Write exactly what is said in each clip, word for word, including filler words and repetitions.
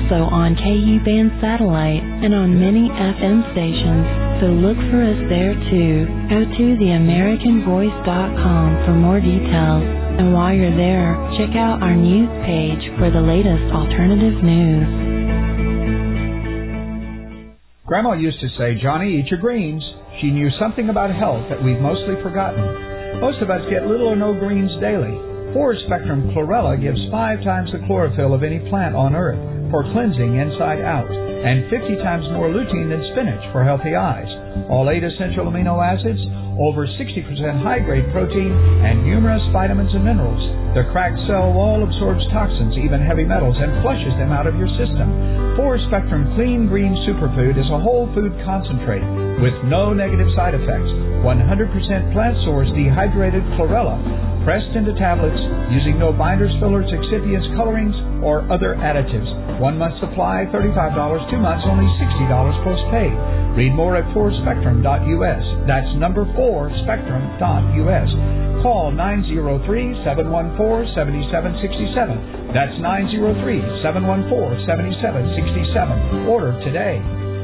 also on K U band satellite and on many F M stations, so look for us there too. Go to the american voice dot com for more details, and while you're there, check out our news page for the latest alternative news. Grandma used to say, "Johnny, eat your greens." She knew something about health that we've mostly forgotten. Most of us get little or no greens daily. Forest Spectrum Chlorella gives five times the chlorophyll of any plant on Earth for cleansing inside out, and fifty times more lutein than spinach for healthy eyes. All eight essential amino acids, over sixty percent high-grade protein, and numerous vitamins and minerals. The cracked cell wall absorbs toxins, even heavy metals, and flushes them out of your system. Forest Spectrum Clean Green Superfood is a whole food concentrate with no negative side effects. one hundred percent plant source dehydrated chlorella, pressed into tablets using no binders, fillers, excipients, colorings, or other additives. One month supply, thirty-five dollars. Two months, only sixty dollars postpaid. Read more at four spectrum dot U S. That's number four spectrum dot U S. Call nine zero three, seven one four, seven seven six seven. That's nine zero three, seven one four, seven seven six seven. Order today.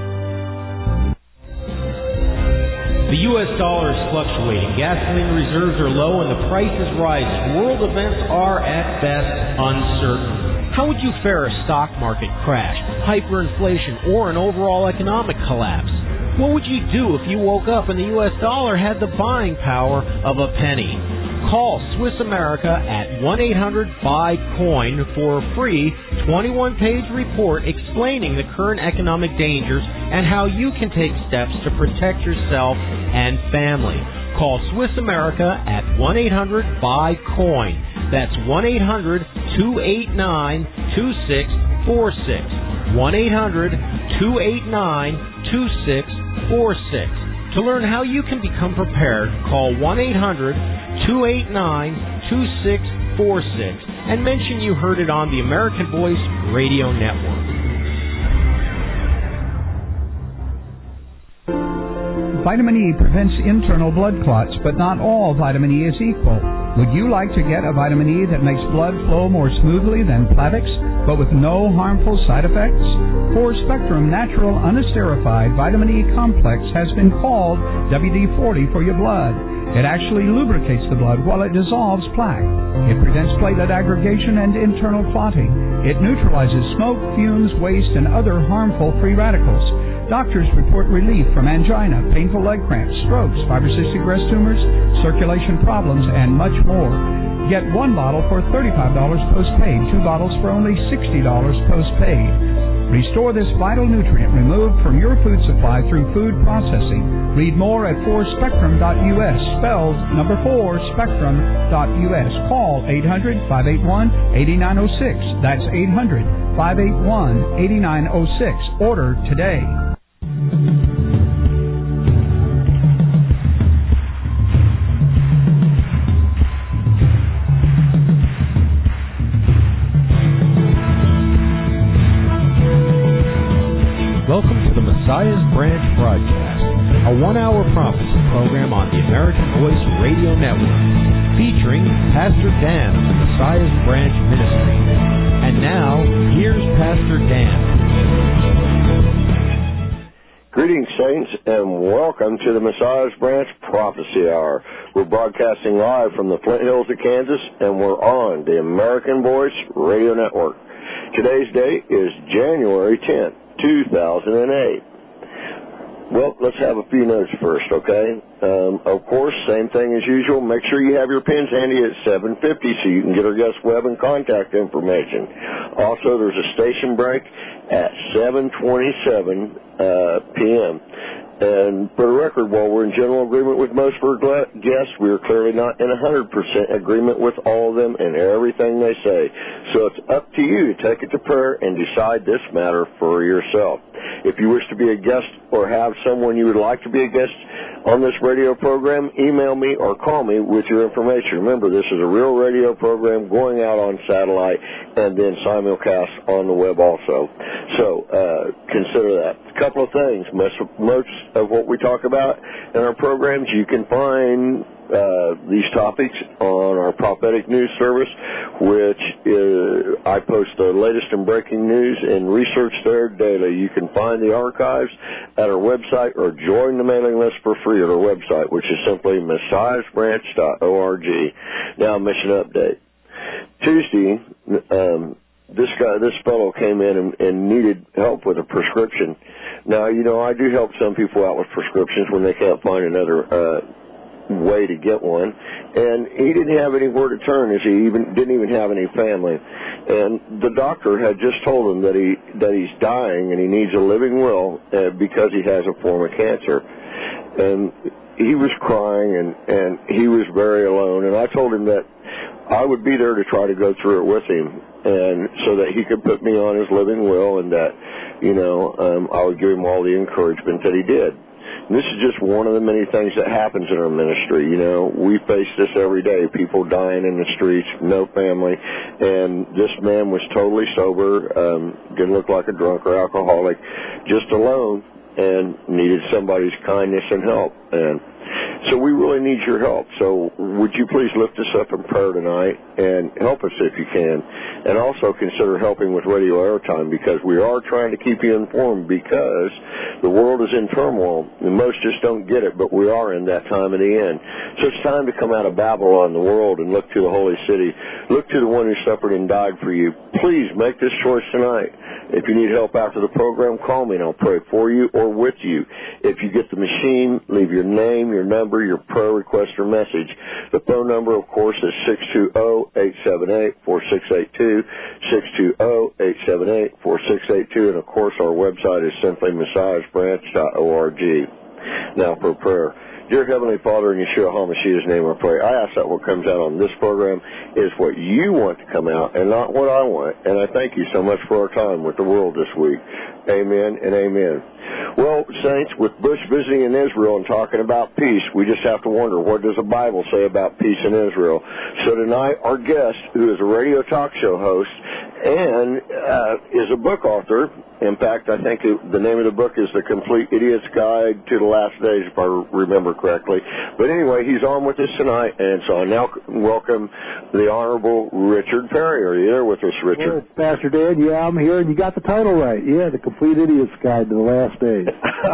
The U S dollar is fluctuating, gasoline reserves are low, and the price is rising. World events are, at best, uncertain. How would you fare a stock market crash, hyperinflation, or an overall economic collapse? What would you do if you woke up and the U S dollar had the buying power of a penny? Call Swiss America at one eight hundred buy coin for a free twenty-one page report explaining the current economic dangers and how you can take steps to protect yourself and family. Call Swiss America at one eight hundred buy coin. That's one eight hundred two eight nine two six four six. one eight hundred two eight nine two six four six. To learn how you can become prepared, call one eight hundred two eight nine two six four six and mention you heard it on the American Voice Radio Network. Vitamin E prevents internal blood clots, but not all vitamin E is equal. Would you like to get a vitamin E that makes blood flow more smoothly than Plavix, but with no harmful side effects? Four Spectrum Natural Unesterified Vitamin E Complex has been called W D forty for your blood. It actually lubricates the blood while it dissolves plaque. It prevents platelet aggregation and internal clotting. It neutralizes smoke, fumes, waste, and other harmful free radicals. Doctors report relief from angina, painful leg cramps, strokes, fibrocystic breast tumors, circulation problems, and much more. Get one bottle for thirty-five dollars postpaid, two bottles for only sixty dollars postpaid. Restore this vital nutrient removed from your food supply through food processing. Read more at four spectrum dot U S, spelled number four spectrum dot U S. Call eight hundred five eight one eight nine zero six. That's eight hundred five eight one eight nine zero six. Order today. Welcome to the Messiah's Branch broadcast, a one-hour prophecy program on the American Voice Radio Network, featuring Pastor Dan of the Messiah's Branch Ministry. And now, here's Pastor Dan. Greetings, saints, and welcome to the Messiah's Branch Prophecy Hour. We're broadcasting live from the Flint Hills of Kansas, and we're on the American Voice Radio Network. Today's date is January tenth. two thousand eight. Well, let's have a few notes first, okay? Um, of course, same thing as usual. Make sure you have your pens handy at seven fifty so you can get our guest web and contact information. Also, there's a station break at seven twenty-seven uh, p.m. And for the record, while we're in general agreement with most of our guests, we are clearly not in one hundred percent agreement with all of them and everything they say. So it's up to you to take it to prayer and decide this matter for yourself. If you wish to be a guest or have someone you would like to be a guest on this radio program, email me or call me with your information. Remember, this is a real radio program going out on satellite and then simulcast on the web also. So uh, consider that. A couple of things. Most, most of what we talk about in our programs you can find uh, these topics on our prophetic news service, which is, I post the latest and breaking news and research there daily. You can find the archives at our website or join the mailing list for free at our website, which is simply messiahs branch dot org. Now, mission update. Tuesday, um, this guy, this fellow came in and, and needed help with a prescription. Now, you know, I do help some people out with prescriptions when they can't find another uh, way to get one. And he didn't have anywhere to turn, as he even didn't even have any family. And the doctor had just told him that he that he's dying and he needs a living will uh, because he has a form of cancer. And he was crying and, and he was very alone. And I told him that I would be there to try to go through it with him, and so that he could put me on his living will, and that, you know, um, I would give him all the encouragement that he did. And this is just one of the many things that happens in our ministry. You know, we face this every day, people dying in the streets, no family, and this man was totally sober, um, didn't look like a drunk or alcoholic, just alone, and needed somebody's kindness and help. And so we really need your help. So would you please lift us up in prayer tonight and help us if you can. And also consider helping with radio airtime, because we are trying to keep you informed, because the world is in turmoil and most just don't get it, but we are in that time of the end. So it's time to come out of Babylon, the world, and look to the holy city. Look to the one who suffered and died for you. Please make this choice tonight. If you need help after the program, call me and I'll pray for you or with you. If you get the machine, leave your name, your number, your prayer request or message. The phone number, of course, is six two zero, eight seven eight, four six eight two, six two zero, eight seven eight, four six eight two, and of course our website is simply messiahs branch dot org. Now for prayer. Dear Heavenly Father, in Yeshua HaMashiach's name I pray. I ask that what comes out on this program is what you want to come out and not what I want. And I thank you so much for our time with the world this week. Amen and amen. Well, Saints, with Bush visiting in Israel and talking about peace, we just have to wonder, what does the Bible say about peace in Israel? So tonight, our guest, who is a radio talk show host and uh, is a book author. In fact, I think it, the name of the book is The Complete Idiot's Guide to the Last Days, if I remember correctly. But anyway, he's on with us tonight, and so I now welcome the Honorable Richard Perry. Are you there with us, Richard? Well, Pastor Dan, yeah, I'm here, and you got the title right. Yeah, The Complete Idiot's Guide to the Last Days.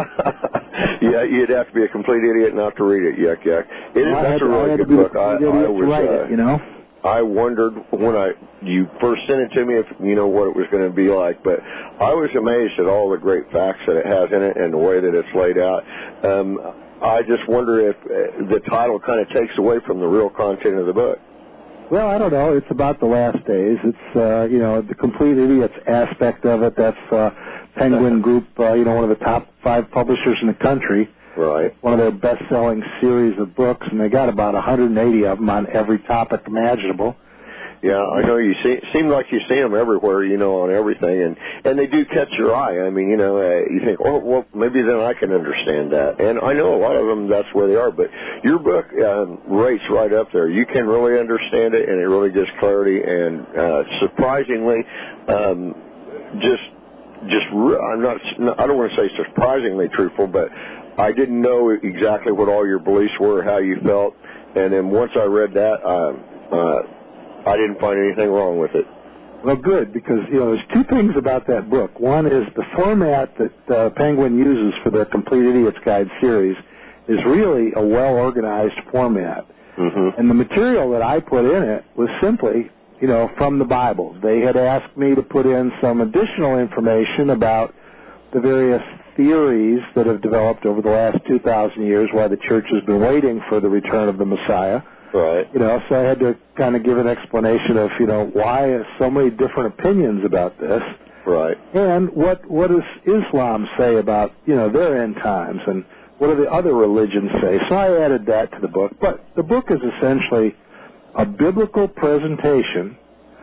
Yeah, you'd have to be a complete idiot not to read it, yuck, yuck. It is, well, that's had, a really good book. I, I was, write uh, it, you know? I wondered when I you first sent it to me if you know what it was going to be like, but I was amazed at all the great facts that it has in it and the way that it's laid out. Um, I just wonder if uh, the title kind of takes away from the real content of the book. Well, I don't know. It's about the last days. It's, uh, you know, the complete idiots aspect of it. That's uh, Penguin Group, uh, you know, one of the top five publishers in the country. Right. One of their best-selling series of books, and they got about one hundred eighty of them on every topic imaginable. Yeah, I know you see. Seem like you see them everywhere, you know, on everything, and and they do catch your eye. I mean, you know, uh, you think, oh, well, maybe then I can understand that. And I know a lot of them, that's where they are. But your book um, rates right up there. You can really understand it, and it really gives clarity. And uh, surprisingly, um, just just re- I'm not. I don't want to say surprisingly truthful, but I didn't know exactly what all your beliefs were, how you felt, and then once I read that, uh, uh, I didn't find anything wrong with it. Well, good, because, you know, there's two things about that book. One is the format that uh, Penguin uses for their Complete Idiot's Guide series is really a well-organized format. Mm-hmm. And the material that I put in it was simply, you know, from the Bible. They had asked me to put in some additional information about the various theories that have developed over the last two thousand years while the church has been waiting for the return of the Messiah. Right. You know, so I had to kind of give an explanation of, you know, why so many different opinions about this. Right. And what what does Islam say about, you know, their end times, and what do the other religions say? So I added that to the book. But the book is essentially a biblical presentation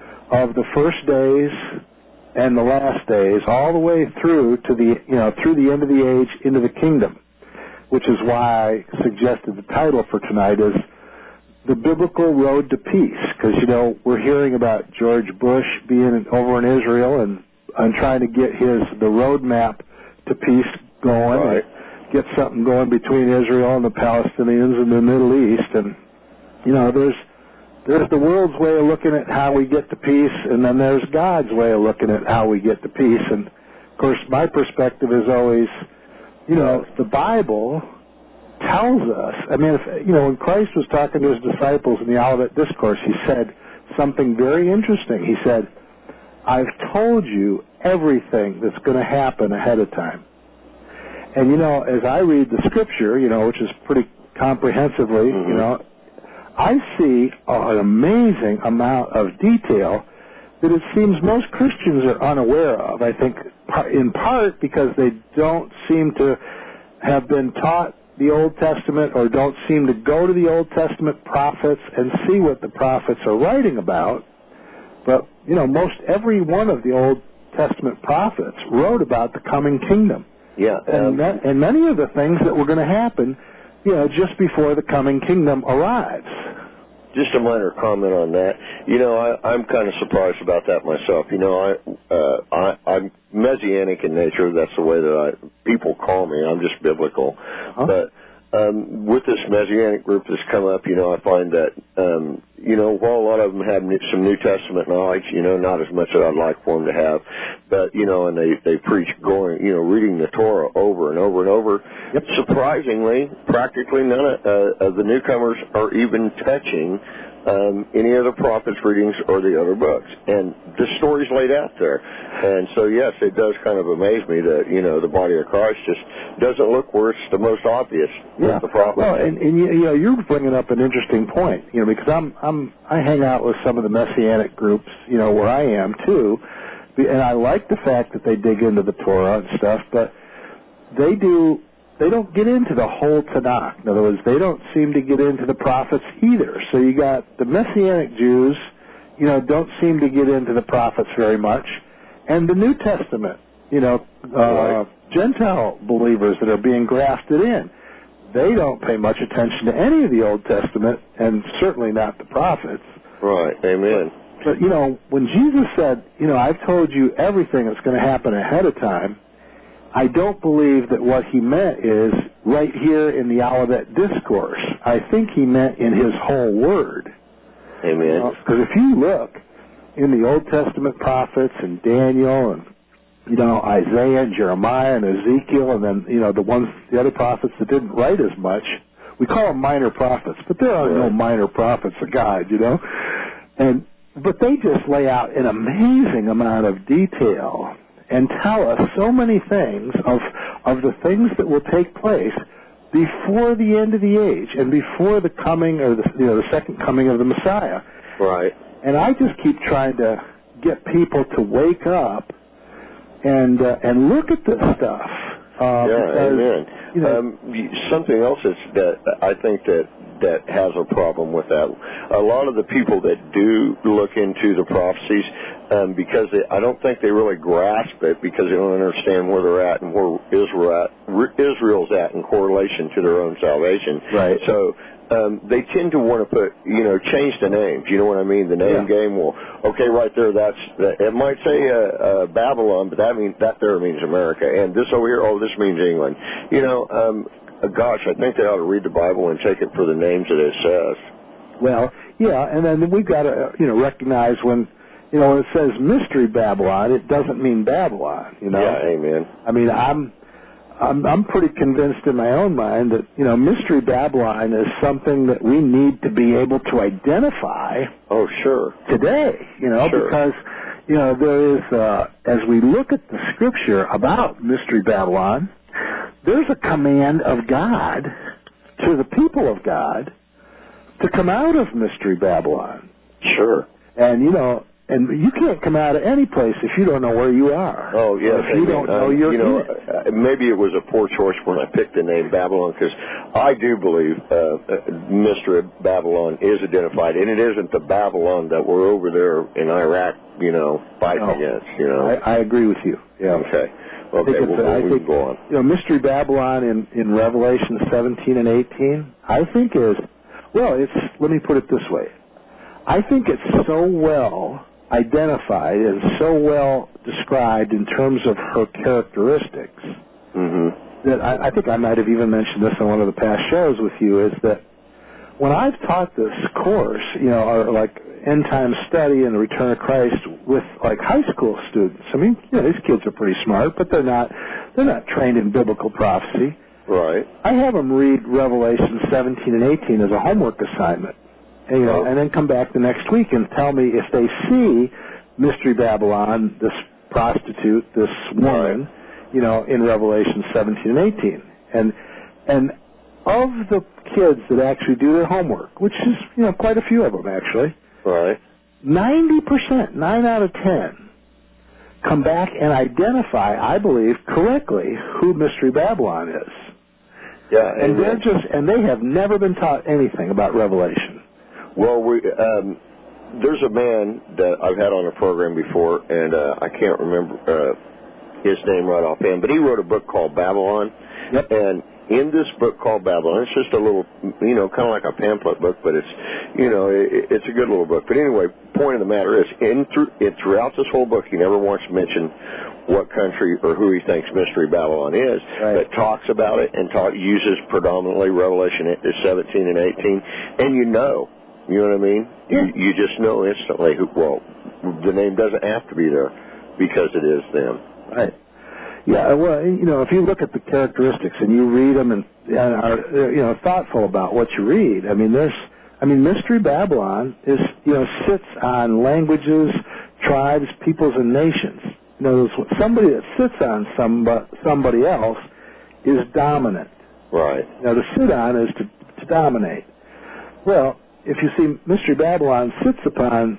of the first days and the last days, all the way through to the, you know, through the end of the age into the kingdom, which is why I suggested the title for tonight is The Biblical Road to Peace, because, you know, we're hearing about George Bush being over in Israel and, and trying to get his, the roadmap to peace going. Right. get something going between Israel and the Palestinians in the Middle East. And, you know, there's there's the world's way of looking at how we get to peace, and then there's God's way of looking at how we get to peace. And, of course, my perspective is always, you know, the Bible tells us. I mean, if, you know, when Christ was talking to his disciples in the Olivet Discourse, he said something very interesting. He said, I've told you everything that's going to happen ahead of time. And, you know, as I read the Scripture, you know, which is pretty comprehensively, mm-hmm. you know, I see an amazing amount of detail that it seems most Christians are unaware of. I think in part because they don't seem to have been taught the Old Testament or don't seem to go to the Old Testament prophets and see what the prophets are writing about. But, you know, most every one of the Old Testament prophets wrote about the coming kingdom. Yeah. And, Um, that, and many of the things that were going to happen, you know, just before the coming kingdom arrives. Just a minor comment on that. You know, I, I'm kind of surprised about that myself. You know, I, uh, I, I'm Messianic in nature. That's the way that I people call me. I'm just biblical. Huh? But um, with this Messianic group that's come up, you know, I find that, um, you know, while a lot of them have some New Testament knowledge, you know, not as much as I'd like for them to have, but, you know, and they, they preach going, you know, reading the Torah over and over and over. Yep. Surprisingly, practically none of, uh, of the newcomers are even touching um, any of the prophets' readings or the other books. And the story's laid out there. And so, yes, it does kind of amaze me that, you know, the body of Christ just doesn't look where it's the most obvious. Yeah. The prophets. Well, and, and you, you know, you're bringing up an interesting point, you know, because I'm, I'm, I hang out with some of the Messianic groups, you know, where I am, too. And I like the fact that they dig into the Torah and stuff, but they do... They don't get into the whole Tanakh. In other words, they don't seem to get into the prophets either. So you got the Messianic Jews, you know, don't seem to get into the prophets very much. And the New Testament, you know, uh, right. Gentile believers that are being grafted in, they don't pay much attention to any of the Old Testament, and certainly not the prophets. Right, amen. But, but you know, when Jesus said, you know, I've told you everything that's going to happen ahead of time, I don't believe that what he meant is right here in the Olivet Discourse. I think he meant in his whole word. Amen. Because uh, if you look in the Old Testament prophets and Daniel and, you know, Isaiah and Jeremiah and Ezekiel and then, you know, the ones, the other prophets that didn't write as much, we call them minor prophets, but there are right. no minor prophets of God, you know. And but they just lay out an amazing amount of detail and tell us so many things of of the things that will take place before the end of the age and before the coming or the you know the second coming of the Messiah. Right. And I just keep trying to get people to wake up and uh, and look at this stuff. Uh, yeah, because, amen. You know, um, something else is that I think that that has a problem with that. A lot of the people that do look into the prophecies, um, because they, I don't think they really grasp it because they don't understand where they're at and where Israel at, Israel's at in correlation to their own salvation. Right. So um, they tend to want to put, you know, change the names. You know what I mean? The name yeah. game. Well, okay, right there. That's that, it. Might say uh, uh, Babylon, but that means that there means America, and this over here, oh, this means England. You know. Um, Uh, gosh, I think they ought to read the Bible and take it for the names that it says. Well, yeah, and then we've got to, you know, recognize when, you know, when it says Mystery Babylon, it doesn't mean Babylon, you know. Yeah, amen. I mean, I'm, I'm, I'm pretty convinced in my own mind that, you know, Mystery Babylon is something that we need to be able to identify. Oh, sure. Today, you know, sure. because, you know, there is, uh, as we look at the Scripture about Mystery Babylon, there's a command of God to the people of God to come out of Mystery Babylon. Sure. And, you know, and you can't come out of any place if you don't know where you are. Oh, yes. If you don't know um, you're you know, in it. Uh, maybe it was a poor choice when I picked the name Babylon, because I do believe uh, Mystery Babylon is identified, and it isn't the Babylon that we're over there in Iraq, you know, fighting no. against, you know. I, I agree with you. Yeah. Okay. Okay, I think, well, I we think can go on. You know, Mystery Babylon in, in Revelation seventeen and eighteen, I think is, well, it's, let me put it this way. I think it's so well identified and so well described in terms of her characteristics mm-hmm. that I, I think I might have even mentioned this on one of the past shows with you, is that when I've taught this course, you know, or like end time study and the return of Christ with like high school students, I mean, you know, these kids are pretty smart, but they're not they're not trained in biblical prophecy. Right. I have them read Revelation seventeen and eighteen as a homework assignment, and, you know, oh. and then come back the next week and tell me if they see Mystery Babylon, this prostitute, this woman, right. you know, in Revelation seventeen and eighteen, and and of the kids that actually do their homework, which is, you know, quite a few of them actually, right, ninety percent, nine out of ten, come back and identify, I believe, correctly who Mystery Babylon is. Yeah, and they're just, and they have never been taught anything about Revelation. Well, we, um, there's a man that I've had on a program before, and uh, I can't remember uh, his name right offhand, but he wrote a book called Babylon. Yep. And in this book called Babylon, it's just a little, you know, kind of like a pamphlet book, but it's, you know, it, it's a good little book. But anyway, point of the matter is, in through, it, throughout this whole book, he never once mentioned what country or who he thinks Mystery Babylon is, right. but talks about it and talk, uses predominantly Revelation seventeen and eighteen, and you know, you know what I mean? Yeah. You, you just know instantly who, well, the name doesn't have to be there because it is them. Right. Yeah, well, you know, if you look at the characteristics and you read them and, and are, you know, thoughtful about what you read, I mean, there's, I mean, Mystery Babylon is, you know, sits on languages, tribes, peoples, and nations. You know, somebody that sits on somebody, somebody else is dominant. Right. Now, to sit on is to, to dominate. Well, if you see Mystery Babylon sits upon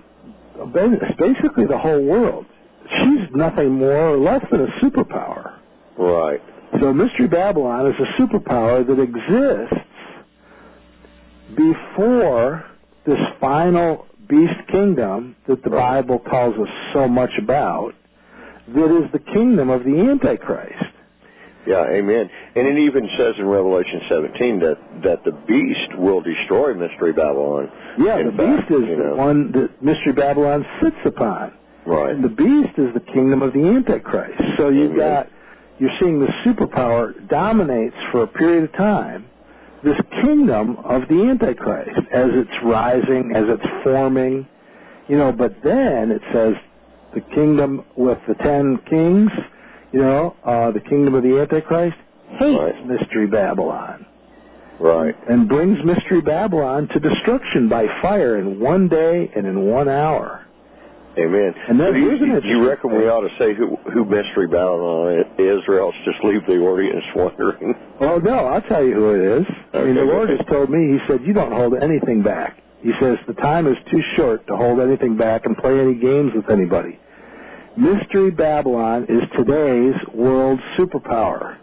basically the whole world. She's nothing more or less than a superpower. Right. So Mystery Babylon is a superpower that exists before this final beast kingdom that the right. Bible tells us so much about, that is the kingdom of the Antichrist. Yeah, amen. And it even says in Revelation seventeen that, that the beast will destroy Mystery Babylon. Yeah, the fact, beast is the know. one that Mystery Babylon sits upon. Right. And the beast is the kingdom of the Antichrist. So you've got, you're seeing the superpower dominates for a period of time this kingdom of the Antichrist as it's rising, as it's forming, you know, but then it says the kingdom with the ten kings, you know, uh, the kingdom of the Antichrist hates right. Mystery Babylon. Right. And brings Mystery Babylon to destruction by fire in one day and in one hour. Amen. And then, do you, isn't it you reckon we ought to say who, who Mystery Babylon is, or else just leave the audience wondering? Oh, no, I'll tell you who it is. Okay, I mean, the Lord has told me, he said, you don't hold anything back. He says, the time is too short to hold anything back and play any games with anybody. Mystery Babylon is today's world superpower.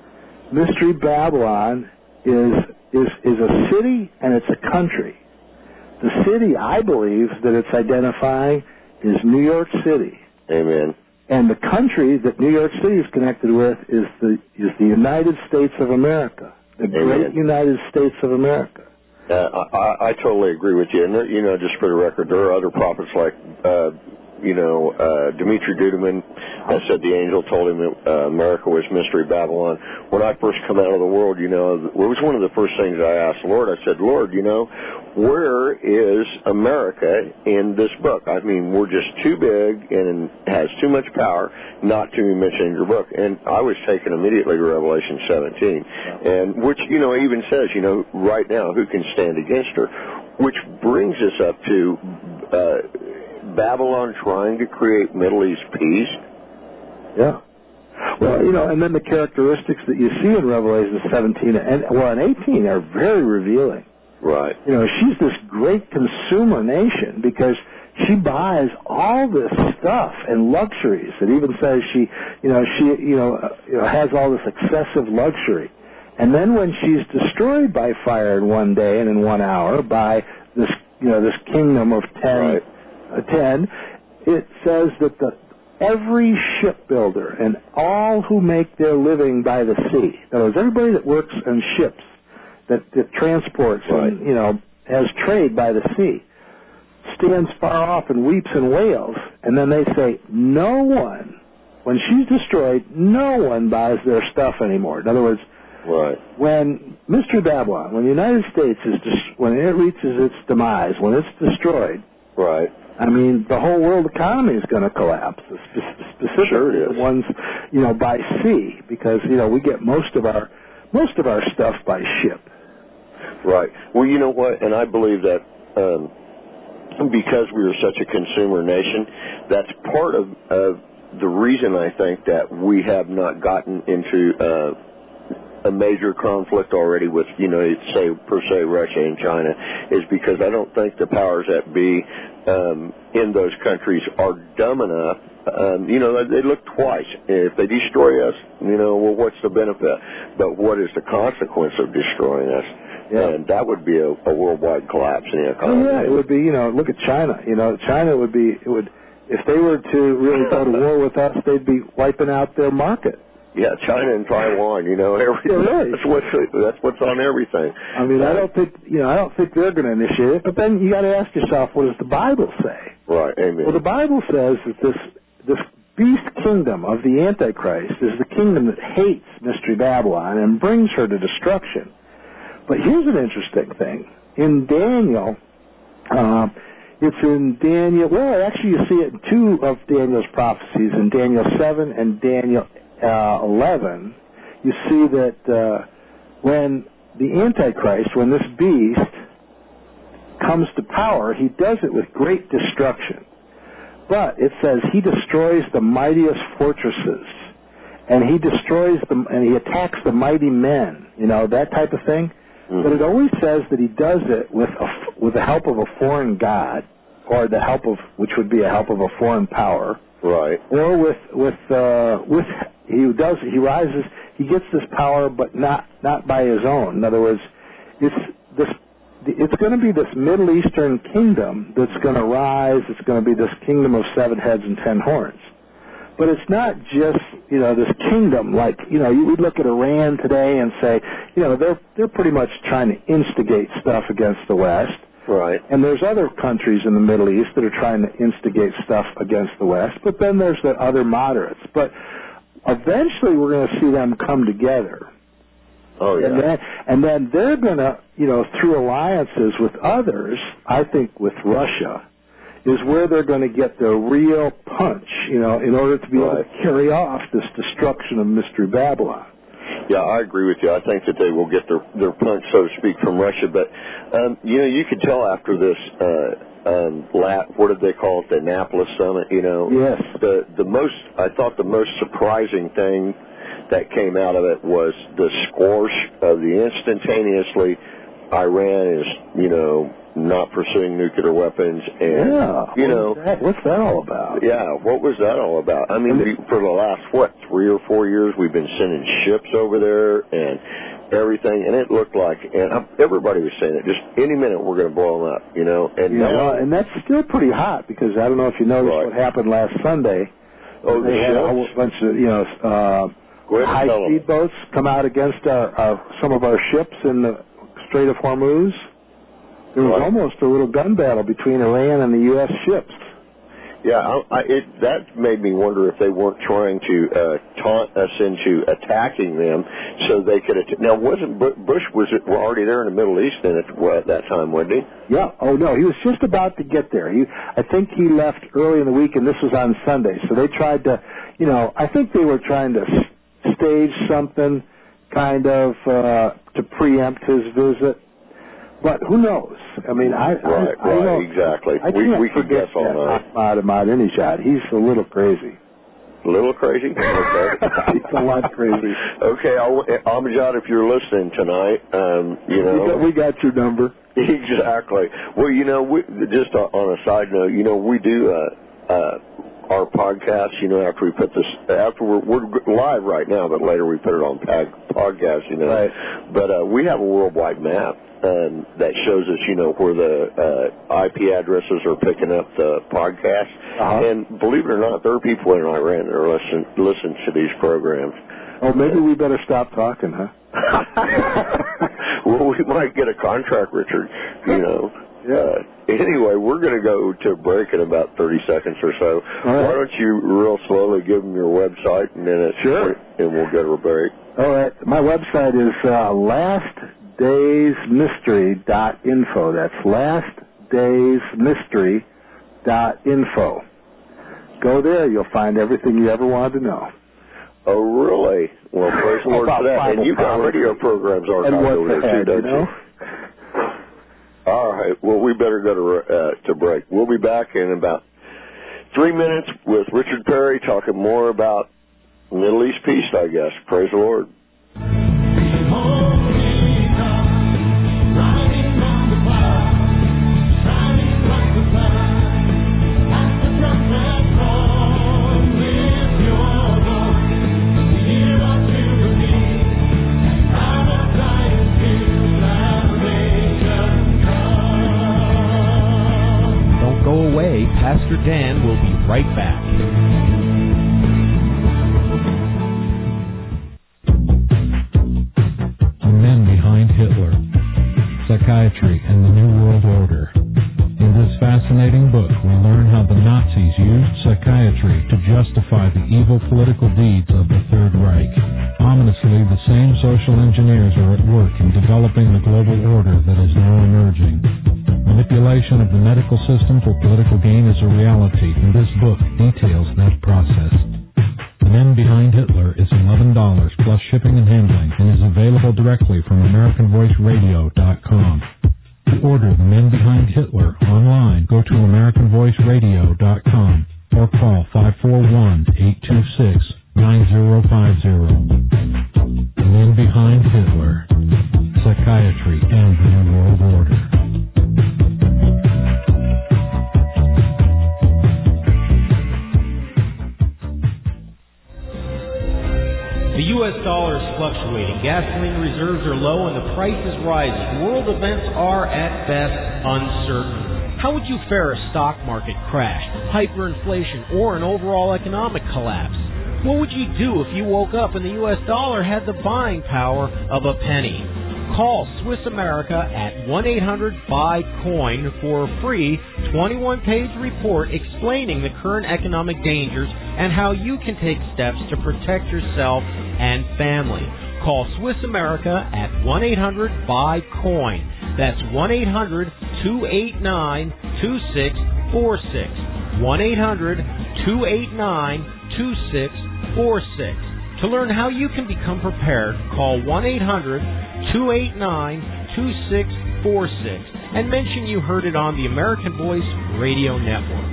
Mystery Babylon is, is, is a city and it's a country. The city, I believe, that it's identifying is New York City. Amen. And the country that New York City is connected with is the is the United States of America, the Amen. Great United States of America. Uh, I, I totally agree with you. And, there, you know, just for the record, there are other prophets like, uh, you know, uh, Dimitri Duduman that said the angel told him that uh, America was Mystery Babylon. When I first come out of the world, you know, it was one of the first things I asked the Lord. I said, Lord, you know, where is America in this book? I mean, we're just too big and has too much power not to be mentioned in your book. And I was taken immediately to Revelation seventeen, and which, you know, even says, you know, right now, who can stand against her? Which brings us up to uh, Babylon trying to create Middle East peace. Yeah. Well, you know, and then the characteristics that you see in Revelation seventeen and, well, and eighteen are very revealing. Right. You know, she's this great consumer nation because she buys all this stuff and luxuries. It even says she, you know, she, you know, uh, you know, has all this excessive luxury. And then when she's destroyed by fire in one day and in one hour by this, you know, this kingdom of ten, right. uh, ten, it says that the every shipbuilder and all who make their living by the sea, in other words, everybody that works on ships, that, that transports right. and, you know, has trade by the sea, stands far off and weeps and wails, and then they say, no one when she's destroyed, no one buys their stuff anymore. In other words, right. when Mystery Babylon, when the United States is, dis- when it reaches its demise, when it's destroyed, right. I mean, the whole world economy is going to collapse, specifically sure it is. the ones, you know, by sea, because, you know, we get most of our most of our stuff by ship. Right. Well, you know what, and I believe that um, because we are such a consumer nation, that's part of, of the reason I think that we have not gotten into uh, a major conflict already with, you know, say, per se, Russia and China, is because I don't think the powers that be um, in those countries are dumb enough. Um, you know, they look twice. If they destroy us, you know, well, what's the benefit? But what is the consequence of destroying us? Yeah. And that would be a, a worldwide collapse in the economy. Oh, yeah, it would be, you know, look at China. You know, China would be, it would, if they were to really go to war with us, they'd be wiping out their market. Yeah, China and Taiwan, you know, everything. Yeah, right. That's what's, that's what's on everything. I mean, I don't think, you know, I don't think they're going to initiate it, but then you got to ask yourself, what does the Bible say? Right, amen. Well, the Bible says that this, this beast kingdom of the Antichrist is the kingdom that hates Mystery Babylon and brings her to destruction. But here's an interesting thing. In Daniel, uh, it's in Daniel, well, actually you see it in two of Daniel's prophecies, in Daniel seven and Daniel uh, eleven. You see that uh, when the Antichrist, when this beast comes to power, he does it with great destruction. But it says he destroys the mightiest fortresses, and he destroys them, and he attacks the mighty men, you know, that type of thing. Mm-hmm. But it always says that he does it with a, with the help of a foreign god, or the help of, which would be a help of a foreign power, right? Or with with uh, with he does he rises he gets this power, but not not by his own. In other words, it's this it's going to be this Middle Eastern kingdom that's going to rise. It's going to be this kingdom of seven heads and ten horns. But it's not just, you know, this kingdom like, you know, you would look at Iran today and say, you know, they're they're pretty much trying to instigate stuff against the West. Right. And there's other countries in the Middle East that are trying to instigate stuff against the West. But then there's the other moderates. But eventually we're going to see them come together. Oh, yeah. And then, and then they're going to, you know, through alliances with others, I think with Russia, is where they're going to get the real punch, you know, in order to be right. able to carry off this destruction of Mystery Babylon. Yeah, I agree with you. I think that they will get their, their punch, so to speak, from Russia. But, um, you know, you could tell after this, uh, um, lat, what did they call it, the Annapolis Summit, you know? Yes. The, the most, I thought the most surprising thing that came out of it was the squash of the instantaneously Iran is, you know, not pursuing nuclear weapons, and yeah, you know, that, what's that all about? Yeah, what was that all about? I mean, we, for the last what three or four years, we've been sending ships over there and everything, and it looked like, and everybody was saying it. Just any minute, we're going to blow them up, you know. And yeah, now, well, and that's still pretty hot because I don't know if you noticed right. what happened last Sunday. Oh, they the had ships? a whole bunch of, you know, uh, high speed boats come out against our, our some of our ships in the Strait of Hormuz. There was right. almost a little gun battle between Iran and the U S ships. Yeah, I, I, it, that made me wonder if they weren't trying to uh, taunt us into attacking them so they could attack. Now, wasn't Bush was already there in the Middle East then at, well, at that time, wasn't he? Yeah. Oh, no, he was just about to get there. He, I think he left early in the week, and this was on Sunday. So they tried to, you know, I think they were trying to stage something kind of uh, to preempt his visit. But who knows? I mean, I right, I, I right, know, exactly. I we we could guess all night. Ahmadinejad, he's a little crazy. A little crazy? Okay. He's a lot crazy. Okay, Ahmadinejad, if you're listening tonight, um, you know, we got, we got your number. Exactly. Well, you know, we, just on a side note, you know, we do uh, uh, our podcast. You know, after we put this, after we're, we're live right now, but later we put it on pod, podcast. You know, right. But uh, we have a worldwide map. Um, that shows us, you know, where the uh, I P addresses are picking up the podcast. Uh-huh. And believe it or not, there are people in Iran that are listen, listen to these programs. Oh, maybe we better stop talking, huh? Well, we might get a contract, Richard, you know. Yeah. Anyway, we're going to go to break in about thirty seconds or so. Right. Why don't you real slowly give them your website, and then it's sure. and we'll go to a break. All right. My website is uh, last days mystery dot info. That's last days mystery dot info. Go there. You'll find everything you ever wanted to know. Oh, really? Well, praise the Lord for that. And you got radio programs archived over there, too, don't you? All right. Well, we better go to uh, to break. We'll be back in about three minutes with Richard Perry talking more about Middle East peace, I guess. Praise the Lord. Pastor Dan will be right back. The Men Behind Hitler, Psychiatry and the New World Order. In this fascinating book, we learn how the Nazis used psychiatry to justify the evil political deeds of the Third Reich. Ominously, the same social engineers are at work in developing the global order that is now emerging. Manipulation of the medical system for political gain is a reality, and this book details that process. The Men Behind Hitler is eleven dollars plus shipping and handling and is available directly from American Voice Radio dot com. To order The Men Behind Hitler online, go to American Voice Radio dot com or call five four one, eight two six, nine zero five zero. The Men Behind Hitler, Psychiatry and the New World Order. The U S dollar is fluctuating, gasoline reserves are low, and the price is rising. World events are, at best, uncertain. How would you fare a stock market crash, hyperinflation, or an overall economic collapse? What would you do if you woke up and the U S dollar had the buying power of a penny? Call Swiss America at one eight hundred buy coin for a free twenty-one page report explaining the current economic dangers and how you can take steps to protect yourself and family. Call Swiss America at one eight hundred buy coin. That's one eight hundred, two eight nine, two six four six. one eight hundred, two eight nine, two six four six. To learn how you can become prepared, call one eight hundred, two eight nine, two six four six and mention you heard it on the American Voice Radio Network.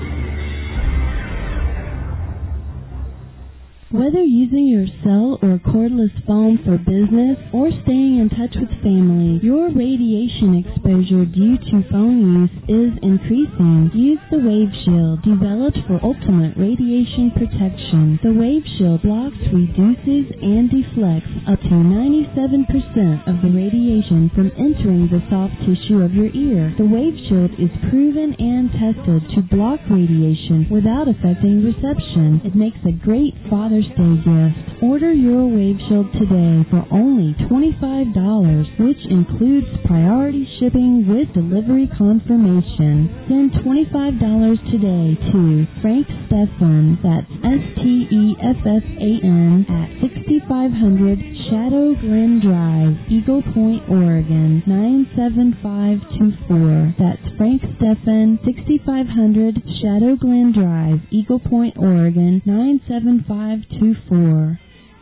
Whether using your cell or cordless phone for business or staying in touch with family, your radiation exposure due to phone use is increasing. Use the Wave Shield, developed for ultimate radiation protection. The Wave Shield blocks, reduces, and deflects up to ninety-seven percent of the radiation from entering the soft tissue of your ear. The Wave Shield is proven and tested to block radiation without affecting reception. It makes a great Father's Day gift. Order your Wave Shield today for only twenty-five dollars, which includes priority shipping with delivery confirmation. Send twenty-five dollars today to Frank Stephan, that's S T E F F A N, at sixty-five hundred Shadow Glen Drive, Eagle Point, Oregon, nine seven five two four. That's Frank Stephan, sixty-five hundred Shadow Glen Drive, Eagle Point, Oregon, nine seven five two four.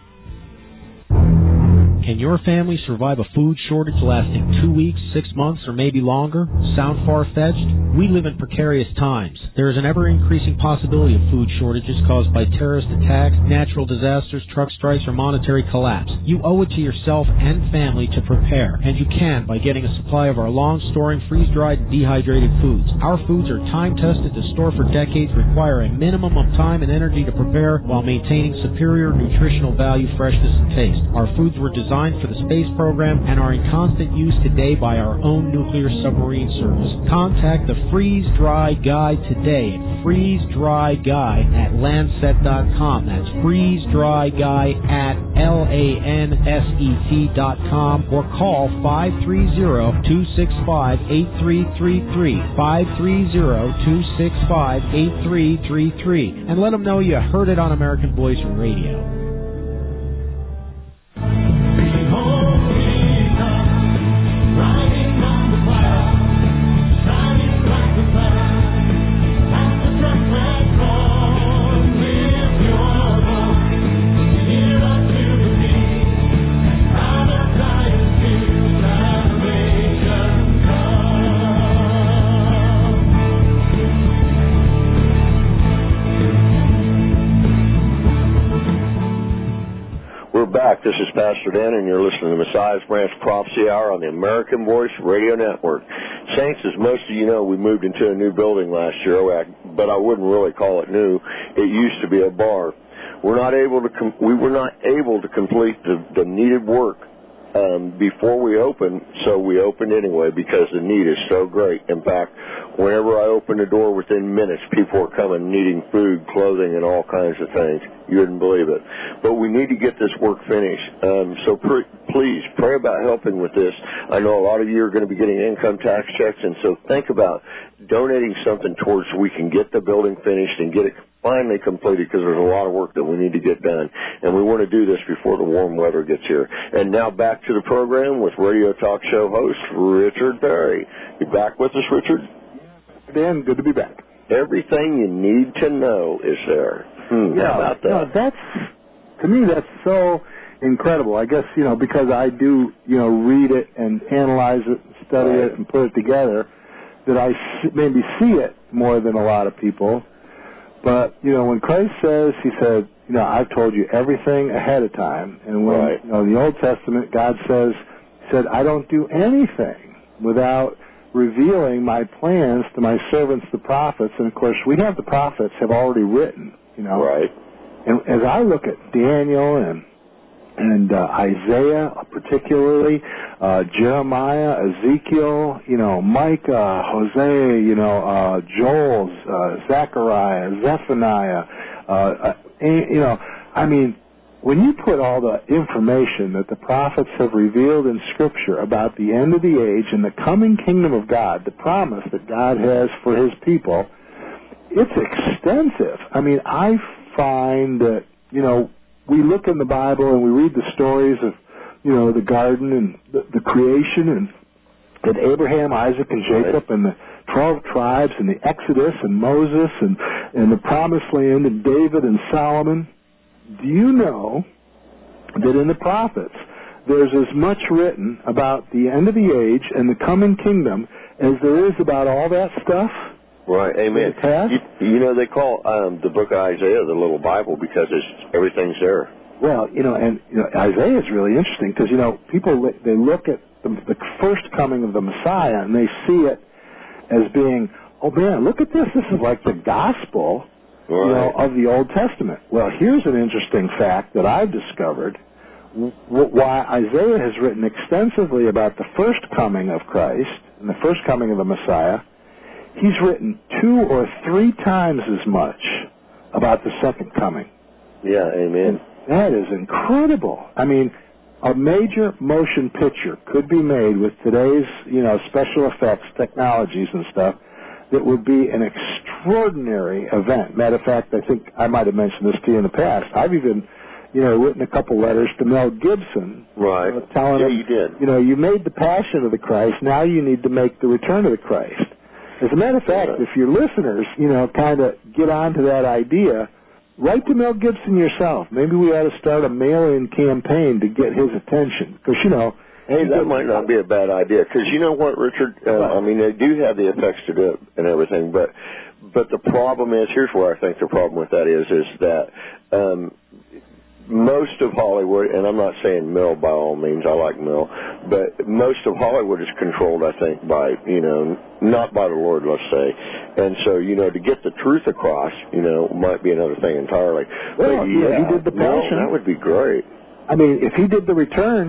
Can your family survive a food shortage lasting two weeks, six months, or maybe longer? Sound far-fetched? We live in precarious times. There is an ever-increasing possibility of food shortages caused by terrorist attacks, natural disasters, truck strikes, or monetary collapse. You owe it to yourself and family to prepare, and you can by getting a supply of our long-storing, freeze-dried, and dehydrated foods. Our foods are time-tested to store for decades, require a minimum of time and energy to prepare while maintaining superior nutritional value, freshness, and taste. Our foods were designed designed for the space program and are in constant use today by our own nuclear submarine service. Contact the Freeze Dry Guy today at freeze dry guy at Lancet dot com. That's freeze dry guy at L A N S E T dot com, or call five three zero, two six five, eight three three three, five three zero, two six five, eight three three three, and let them know you heard it on American Voice Radio. This is Pastor Dan, and you're listening to the Messiah's Branch Prophecy Hour on the American Voice Radio Network. Saints, as most of you know, we moved into a new building last year, but I wouldn't really call it new. It used to be a bar. We're not able to. Com- we were not able to complete the, the needed work um, before we opened, so we opened anyway because the need is so great. In fact, whenever I opened the door, within minutes, people were coming needing food, clothing, and all kinds of things. You wouldn't believe it. But we need to get this work finished. Um, so pr- please, pray about helping with this. I know a lot of you are going to be getting income tax checks, and so think about donating something towards so we can get the building finished and get it finally completed, because there's a lot of work that we need to get done. And we want to do this before the warm weather gets here. And now back to the program with radio talk show host Richard Berry. You back with us, Richard? Dan, good to be back. Everything you need to know is there. Hmm, yeah, how about that? You know, that's, to me, that's so incredible. I guess, you know, because I do, you know, read it and analyze it and study right. it and put it together, that I maybe see it more than a lot of people. But, you know, when Christ says, he said, you know, I've told you everything ahead of time. And when, right. you know, in the Old Testament, God says, he said, I don't do anything without revealing my plans to my servants, the prophets. And, of course, we have the prophets have already written, you know. Right. And as I look at Daniel and and uh, Isaiah particularly, uh, Jeremiah, Ezekiel, you know, Micah, Hosea, you know, uh, Joel, uh, Zechariah, Zephaniah, uh, you know, I mean, when you put all the information that the prophets have revealed in Scripture about the end of the age and the coming kingdom of God, the promise that God has for His people, it's extensive. I mean, I find that, you know, we look in the Bible and we read the stories of, you know, the garden and the, the creation and, and Abraham, Isaac, and Jacob and the twelve tribes and the Exodus and Moses and, and the Promised Land and David and Solomon. Do you know that in the prophets there's as much written about the end of the age and the coming kingdom as there is about all that stuff? Right, amen. You, you know, they call um, the book of Isaiah the little Bible because it's, everything's there. Well, you know, and you know, Isaiah is really interesting because, you know, people, they look at the, the first coming of the Messiah and they see it as being, oh, man, look at this. This is like the gospel, right. you know, of the Old Testament. Well, here's an interesting fact that I've discovered. Why Isaiah has written extensively about the first coming of Christ and the first coming of the Messiah, he's written two or three times as much about the second coming. Yeah, amen. And that is incredible. I mean, a major motion picture could be made with today's, you know, special effects technologies and stuff that would be an extraordinary event. Matter of fact, I think I might have mentioned this to you in the past. I've even, you know, written a couple letters to Mel Gibson. Right. Uh, telling yeah, him, you did. You know, you made the Passion of the Christ. Now you need to make the Return of the Christ. As a matter of fact, if your listeners, you know, kind of get onto that idea, write to Mel Gibson yourself. Maybe we ought to start a mail-in campaign to get his attention. Because, you know... Hey, that might not be a bad idea. Because you know what, Richard? Uh, I mean, they do have the effects to do it and everything. But but the problem is, here's where I think the problem with that is, is that... Um, most of Hollywood, and I'm not saying Mel by all means, I like Mel, but most of Hollywood is controlled, I think, by, you know, not by the Lord, let's say. And so, you know, to get the truth across, you know, might be another thing entirely. Well, but yeah, yeah, he did the Passion. No, that would be great. I mean, if he did the Return,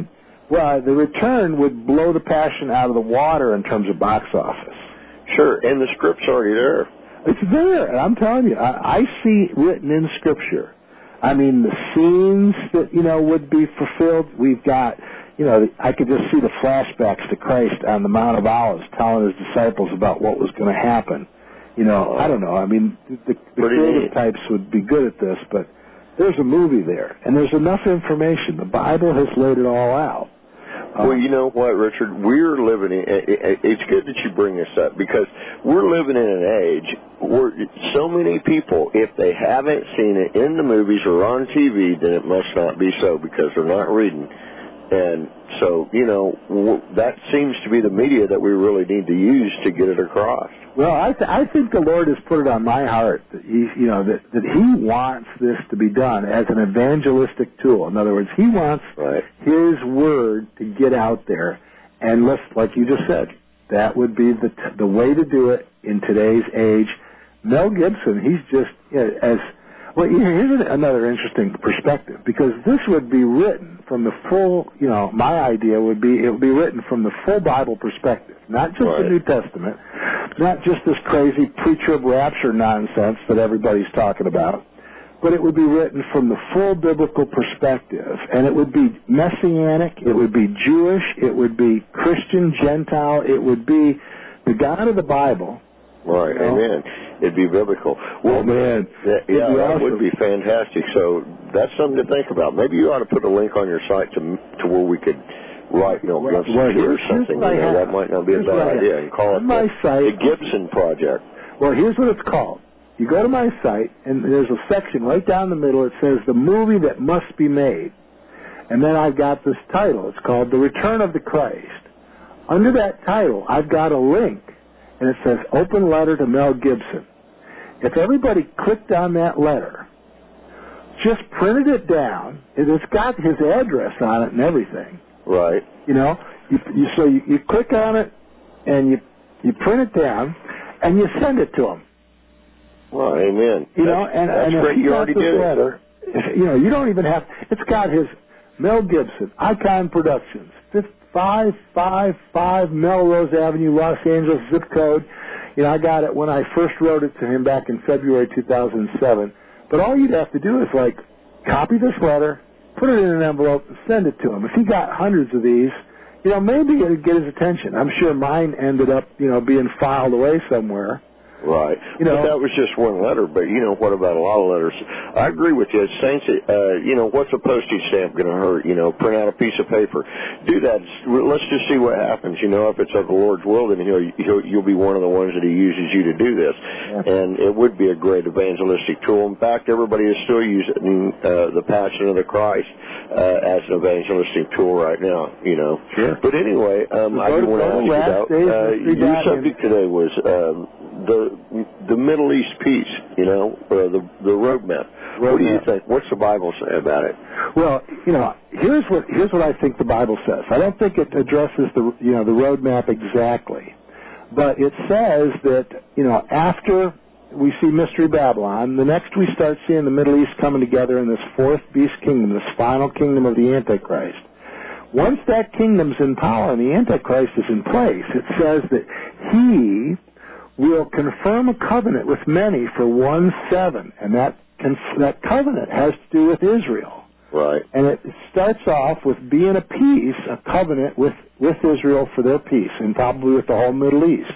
Well, the return would blow the Passion out of the water in terms of box office. Sure, and the script's already there. It's there, and I'm telling you, I, I see written in Scripture. I mean, the scenes that, you know, would be fulfilled. We've got, you know, I could just see the flashbacks to Christ on the Mount of Olives telling his disciples about what was going to happen. You know, I don't know. I mean, the, the creative types would be good at this, but there's a movie there, and there's enough information. The Bible has laid it all out. Well, you know what, Richard? We're living in, it's good that you bring this up, because we're living in an age where so many people, if they haven't seen it in the movies or on T V, then it must not be so, because they're not reading. And so, you know, that seems to be the media that we really need to use to get it across. Well, I, th- I think the Lord has put it on my heart that he, you know, that, that He wants this to be done as an evangelistic tool. In other words, He wants right. His word to get out there, and let's, like you just said, that would be the t- the way to do it in today's age. Mel Gibson, he's just you know, as well. Here's another interesting perspective, because this would be written from the full. You know, my idea would be it would be written from the full Bible perspective, not just right. the New Testament. Not just this crazy pre-trib rapture nonsense that everybody's talking about, but it would be written from the full biblical perspective, and it would be messianic, it would be Jewish, it would be Christian, Gentile, it would be the God of the Bible. Right, you know? Amen. It'd be biblical. Well, oh, man. That, yeah, be that awesome. would be fantastic. So that's something to think about. Maybe you ought to put a link on your site to to where we could write, you know, well, Gibson well, or something. You know, that might not be a here's bad idea. And call on it my the, site, the Gibson Project. Well, here's what it's called. You go to my site, and there's a section right down the middle. It says the movie that must be made. And then I've got this title. It's called The Return of the Christ. Under that title, I've got a link, and it says Open Letter to Mel Gibson. If everybody clicked on that letter, just printed it down, and it's got his address on it and everything. Right. You know, you, you, so you, you click on it, and you you print it down, and you send it to him. Well, amen. You that's, know, and, that's and great. if you You got already this did letter, if, you know, you don't even have. It's got his Mel Gibson, Icon Productions, five five five Melrose Avenue, Los Angeles zip code. You know, I got it when I first wrote it to him back in February two thousand seven. But all you'd have to do is like copy this letter, put it in an envelope, and send it to him. If he got hundreds of these, you know, maybe it'd get his attention. I'm sure mine ended up, you know, being filed away somewhere. Right. You know, but that was just one letter. But, you know, what about a lot of letters? I agree with you. Saints, uh, you know, what's a postage stamp going to hurt? You know, print out a piece of paper. Do that. Let's just see what happens. You know, if it's of the Lord's will, then he'll, he'll, you'll be one of the ones that he uses you to do this. Yeah. And it would be a great evangelistic tool. In fact, everybody is still using uh, the Passion of the Christ uh, as an evangelistic tool right now, you know. Sure. But anyway, um, I do want to ask you about, uh, your subject today was um, the the Middle East peace, you know, uh, the the roadmap. roadmap. What do you think? What's the Bible say about it? Well, you know, here's what here's what I think the Bible says. I don't think it addresses the you know the roadmap exactly, but it says that you know after we see Mystery Babylon, the next we start seeing the Middle East coming together in this fourth beast kingdom, this final kingdom of the Antichrist. Once that kingdom's in power and the Antichrist is in place, it says that he will confirm a covenant with many for one seven, and that conf- that covenant has to do with Israel. Right. And it starts off with being a peace, a covenant with, with Israel for their peace, and probably with the whole Middle East.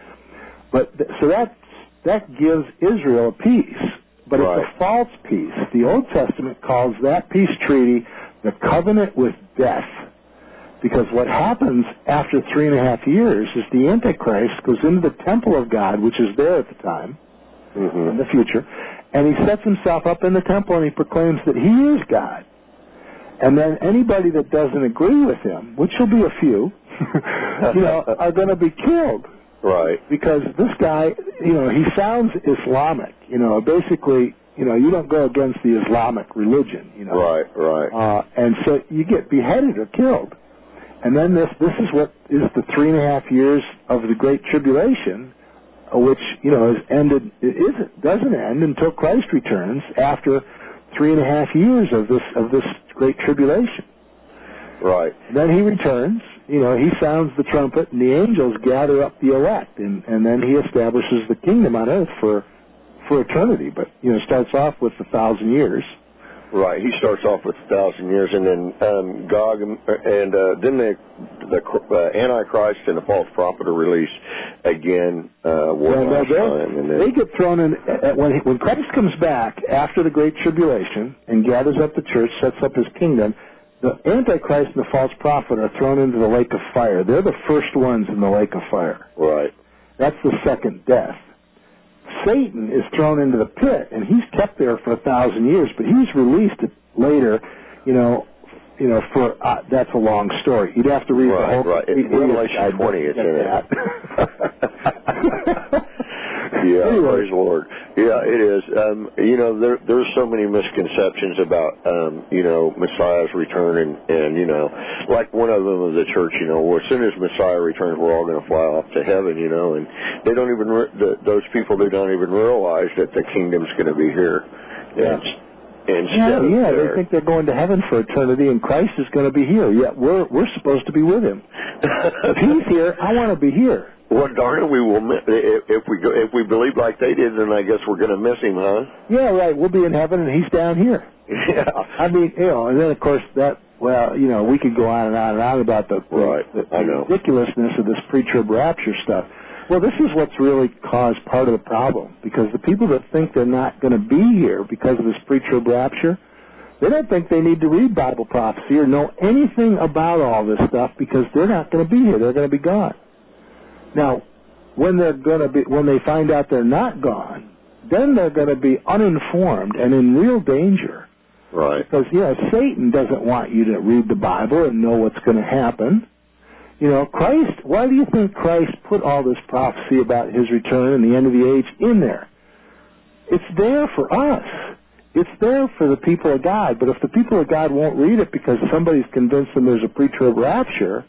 But th- so that that gives Israel a peace, but right. It's a false peace. The Old Testament calls that peace treaty the covenant with death. Because what happens after three and a half years is the Antichrist goes into the temple of God, which is there at the time, mm-hmm. in the future, and he sets himself up in the temple and he proclaims that he is God. And then anybody that doesn't agree with him, which will be a few, you know, are going to be killed. Right. Because this guy, you know, he sounds Islamic. You know, basically, you know, you don't go against the Islamic religion, you know. Right, right. Uh, and so you get beheaded or killed. And then this this is what is the three and a half years of the Great Tribulation, uh, which, you know, is ended, it isn't, doesn't end until Christ returns after three and a half years of this of this Great Tribulation. Right. Then he returns, you know, he sounds the trumpet, and the angels gather up the elect, and, and then he establishes the kingdom on earth for for eternity. But, you know, starts off with a thousand years. Right. He starts off with a thousand years, and then um, Gog and, and uh, then the, the uh, Antichrist and the false prophet are released again uh, one well, last time. And then, they get thrown in, uh, when, when Christ comes back after the Great Tribulation and gathers up the church, sets up his kingdom, the Antichrist and the false prophet are thrown into the lake of fire. They're the first ones in the lake of fire. Right. That's the second death. Satan is thrown into the pit, and he's kept there for a thousand years, but he's released later, you know, you know, for, uh, that's a long story. You'd have to read right, the whole... Right, right. Revelation twenty, it's in it. Yeah, anyway. Praise the Lord. Yeah, it is. Um, you know, there there's so many misconceptions about, um, you know, Messiah's return, and, and, you know, like one of them of the church, you know, well, as soon as Messiah returns, we're all going to fly off to heaven, you know, and they don't even, re- the, those people, they don't even realize that the kingdom's going to be here. Yeah. And, yeah, yeah, they think they're going to heaven for eternity, and Christ is going to be here. Yet we're we're supposed to be with him. If he's here, I want to be here. Well, darn it, we will miss, if, if we go, if we believe like they did, then I guess we're going to miss him, huh? Yeah, right. We'll be in heaven, and he's down here. Yeah. I mean, you know, and then of course that. Well, you know, we could go on and on and on about the, right. the, the I know. ridiculousness of this pre-trib rapture stuff. Well, this is what's really caused part of the problem, because the people that think they're not going to be here because of this pre-trib rapture, they don't think they need to read Bible prophecy or know anything about all this stuff, because they're not going to be here. They're going to be gone. Now, when they're going to be, when they find out they're not gone, then they're going to be uninformed and in real danger. Right. Because, you know, Satan doesn't want you to read the Bible and know what's going to happen. You know, Christ, why do you think Christ put all this prophecy about his return and the end of the age in there? It's there for us. It's there for the people of God. But if the people of God won't read it because somebody's convinced them there's a pre-trib rapture,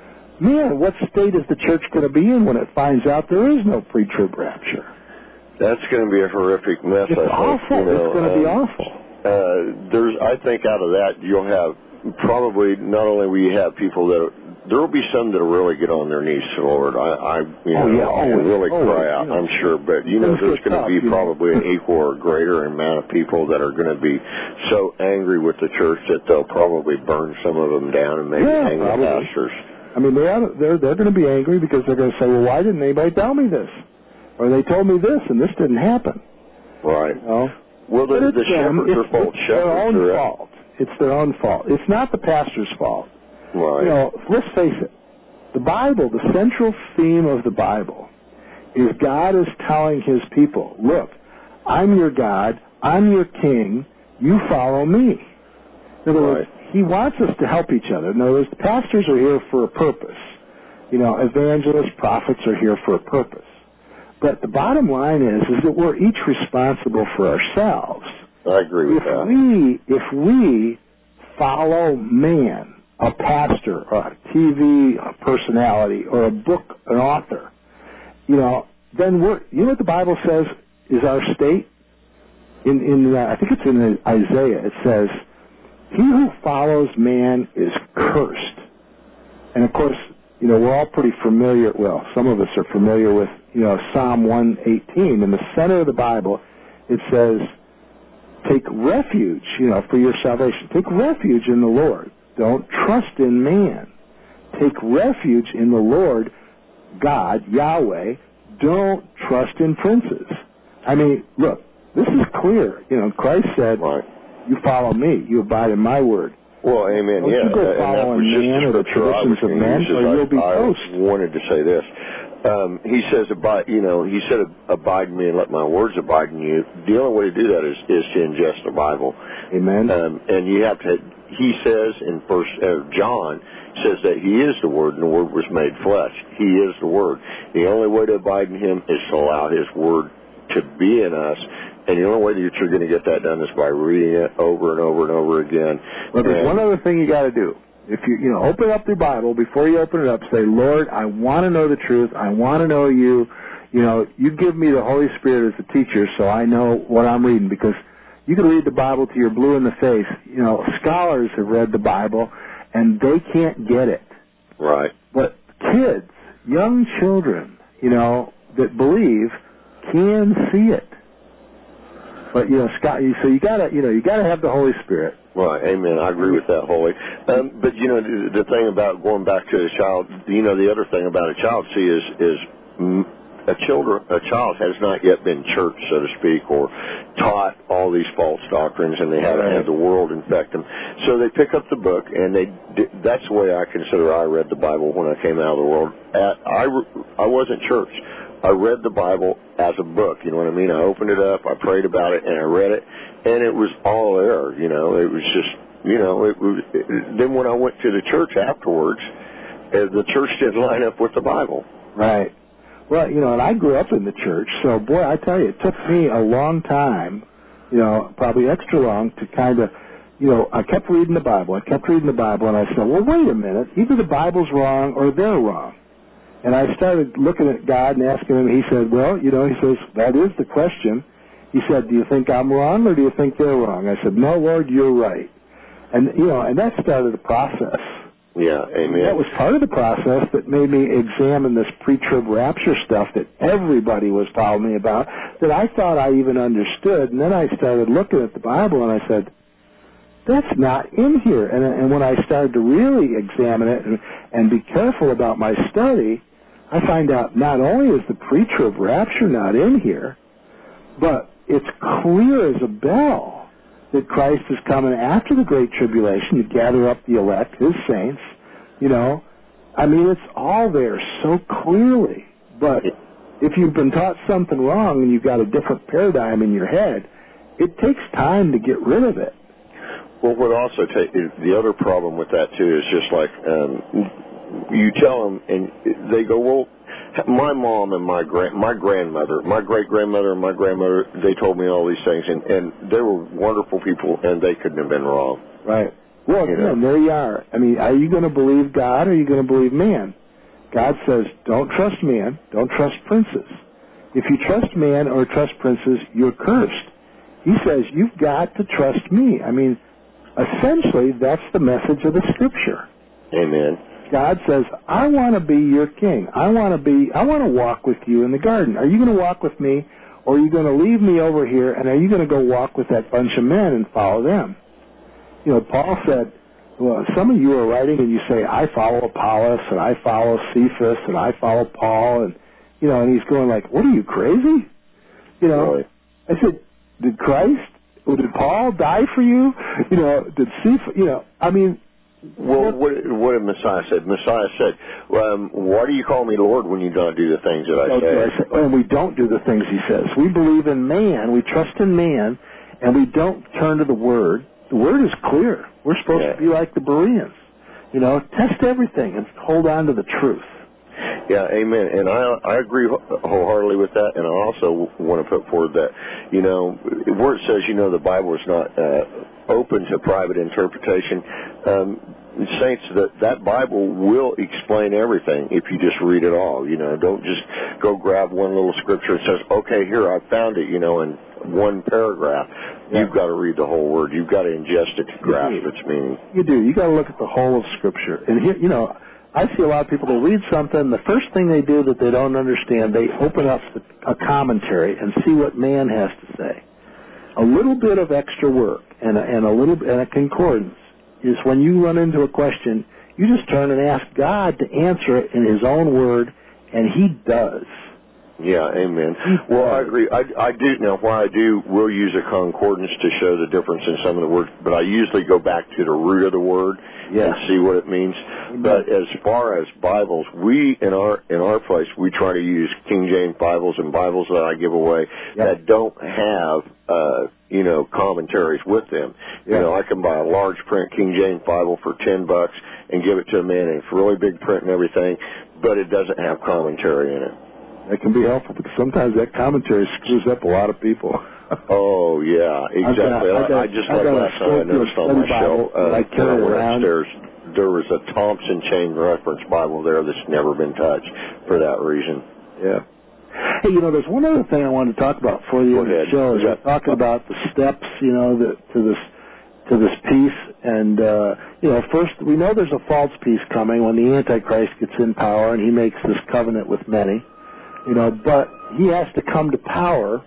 man, what state is the church going to be in when it finds out there is no pre-trib rapture? That's going to be a horrific mess. It's I awful. Think, you know, it's going to um, be awful. Uh, there's, I think out of that you'll have probably not only will you have people that are, there will be some that will really get on their knees to the Lord. I, I you oh, know, yeah, always, and really always, cry out. You know, I'm sure, but you know, there's going to be probably an equal or greater amount of people that are going to be so angry with the church that they'll probably burn some of them down and maybe yeah, hang the pastors. I mean, they're they're they're going to be angry because they're going to say, "Well, why didn't anybody tell me this?" Or they told me this and this didn't happen. Right. You know? Well, the, the shepherds are fault. It's their own are fault. It's their own fault. It's not the pastor's fault. Right. You know, let's face it. The Bible, the central theme of the Bible, is God is telling his people, look, I'm your God, I'm your king, you follow me. In other words, right. he wants us to help each other. In other words, the pastors are here for a purpose. You know, evangelists, prophets are here for a purpose. But the bottom line is, is that we're each responsible for ourselves. I agree with if that. We, if we follow man, a pastor, or a T V personality, or a book, an author, you know, then we're, you know what the Bible says is our state? In, in uh, I think it's in Isaiah, it says, he who follows man is cursed. And of course, you know, we're all pretty familiar, well, some of us are familiar with, you know, Psalm one eighteen. In the center of the Bible, it says, take refuge, you know, for your salvation. Take refuge in the Lord. Don't trust in man. Take refuge in the Lord, God, Yahweh. Don't trust in princes. I mean, look, this is clear. You know, Christ said, right. You follow me. You abide in my word. Well, amen. Don't yeah, you go and that was just man the or the traditions of men, or you'll be I, toast. I wanted to say this. Um, he says, abide, you know, he said, abide in me and let my words abide in you. The only way to do that is, is to ingest the Bible. Amen. Um, and you have to, he says in first, uh, John says that he is the Word and the Word was made flesh. He is the Word. The only way to abide in him is to allow his Word to be in us. And the only way that you're going to get that done is by reading it over and over and over again. Well, there's and, one other thing you got to do. If you, you know, open up your Bible, before you open it up, say, Lord, I want to know the truth. I want to know you. You know, you give me the Holy Spirit as the teacher so I know what I'm reading, because you can read the Bible till you're blue in the face. You know, scholars have read the Bible, and they can't get it. Right. But kids, young children, you know, that believe can see it. But, you know, Scott, so you gotta, you know, you gotta have the Holy Spirit. Right, amen. I agree with that wholly. Um, but, you know, the, the thing about going back to a child, you know, the other thing about a child, see, is, is a, children, a child has not yet been churched, so to speak, or taught all these false doctrines, and they haven't right. had the world infect them. So they pick up the book, and they that's the way I consider I read the Bible when I came out of the world. At, I, I wasn't churched. I read the Bible as a book, you know what I mean? I opened it up, I prayed about it, and I read it, and it was all there, you know. It was just, you know, it was. It, then when I went to the church afterwards, uh, the church didn't line up with the Bible. Right. Well, you know, and I grew up in the church, so, boy, I tell you, it took me a long time, you know, probably extra long, to kind of, you know, I kept reading the Bible, I kept reading the Bible, and I said, well, wait a minute, either the Bible's wrong or they're wrong. And I started looking at God and asking him. He said, well, you know, he says, that is the question. He said, do you think I'm wrong or do you think they're wrong? I said, no, Lord, you're right. And, you know, and that started a process. Yeah, amen. That was part of the process that made me examine this pre-trib rapture stuff that everybody was telling me about, that I thought I even understood. And then I started looking at the Bible and I said, that's not in here. And, and when I started to really examine it and, and be careful about my study, I find out not only is the pre-trib rapture not in here, but it's clear as a bell that Christ is coming after the Great Tribulation to gather up the elect, his saints. You know, I mean, it's all there so clearly. But if you've been taught something wrong and you've got a different paradigm in your head, it takes time to get rid of it. Well, what also take the other problem with that too is just like um, you tell them, and they go, well, my mom and my grand, my grandmother, my great grandmother and my grandmother, they told me all these things, and, and they were wonderful people, and they couldn't have been wrong. Right. Well, you know? There you are. I mean, are you going to believe God or are you going to believe man? God says, don't trust man, don't trust princes. If you trust man or trust princes, you're cursed. He says, you've got to trust me. I mean, essentially, that's the message of the Scripture. Amen. God says, I want to be your king. I want to be, I want to walk with you in the garden. Are you going to walk with me, or are you going to leave me over here, and are you going to go walk with that bunch of men and follow them? You know, Paul said, well, some of you are writing and you say, I follow Apollos, and I follow Cephas, and I follow Paul, and, you know, and he's going like, what are you, crazy? You know, really? I said, did Christ, or did Paul die for you? You know, did Cephas, you know, I mean, Well, what, what did Messiah said? Messiah said, um, why do you call me Lord when you don't do the things that I okay, say? I said? And we don't do the things he says. We believe in man, we trust in man, and we don't turn to the Word. The Word is clear. We're supposed yeah. to be like the Bereans. You know, test everything and hold on to the truth. Yeah, amen. And I I agree wholeheartedly with that, and I also want to put forward that, you know, where it says, you know, the Bible is not uh, open to private interpretation, um, saints, that that Bible will explain everything if you just read it all. You know, don't just go grab one little scripture and says, okay, here, I found it, you know, in one paragraph. Yeah. You've got to read the whole Word. You've got to ingest it to grasp its meaning. You do. You got to look at the whole of Scripture. And here, you know, I see a lot of people who read something, the first thing they do that they don't understand, they open up a commentary and see what man has to say. A little bit of extra work and a, and a little and a concordance is when you run into a question, you just turn and ask God to answer it in His own Word, and He does. Yeah, amen. Well, I agree. I, I do, now, why I do, will use a concordance to show the difference in some of the words, but I usually go back to the root of the word yeah. and see what it means. Amen. But as far as Bibles, we, in our in our place, we try to use King James Bibles and Bibles that I give away yeah. that don't have, uh, you know, commentaries with them. Yeah. You know, I can buy a large print King James Bible for ten bucks and give it to a man, and it's really big print and everything, but it doesn't have commentary in it. That can be helpful because sometimes that commentary screws up a lot of people. Oh, yeah, exactly. I, got, I, got, I just I like last time I noticed on my shelf, uh, I carry when I went around. upstairs, there was a Thompson Chain Reference Bible there that's never been touched for that reason. Yeah. Hey, you know, there's one other thing I wanted to talk about for you in the show. Is we're talking about the steps, you know, the, to this to this peace, And, uh, you know, first, we know there's a false peace coming when the Antichrist gets in power and he makes this covenant with many, you know, but he has to come to power.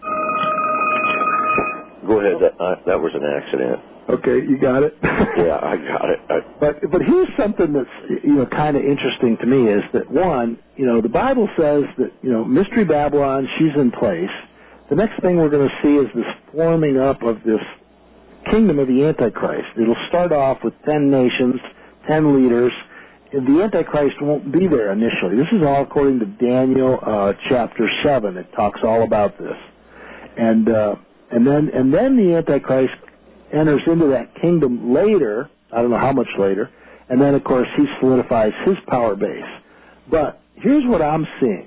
Go ahead. That, uh, that was an accident. Okay, you got it? Yeah, I got it. I... But but here's something that's, you know, kind of interesting to me is that, one, you know, the Bible says that, you know, Mystery Babylon, she's in place. The next thing we're going to see is this forming up of this kingdom of the Antichrist. It'll start off with ten nations, ten leaders. The Antichrist won't be there initially. This is all according to Daniel uh, chapter seven. It talks all about this. And uh, and then and then the Antichrist enters into that kingdom later, I don't know how much later, and then, of course, he solidifies his power base. But here's what I'm seeing.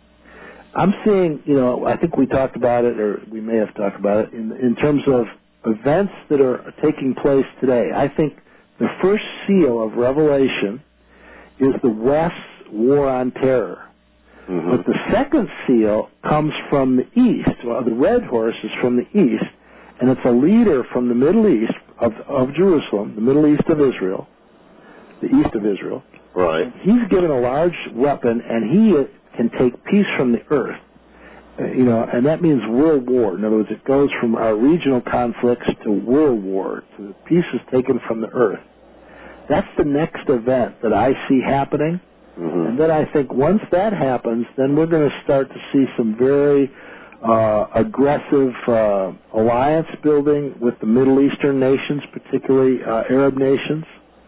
I'm seeing, you know, I think we talked about it, or we may have talked about it, in, in terms of events that are taking place today. I think the first seal of Revelation is the West's war on terror. Mm-hmm. But the second seal comes from the east. Well, the red horse is from the east, and it's a leader from the Middle East of, of Jerusalem, the Middle East of Israel, the east of Israel. Right. He's given a large weapon, and he can take peace from the earth. Uh, you know, and that means world war. In other words, it goes from our regional conflicts to world war. So the peace is taken from the earth. That's the next event that I see happening. Mm-hmm. And then I think once that happens, then we're going to start to see some very uh, aggressive uh, alliance building with the Middle Eastern nations, particularly uh, Arab nations.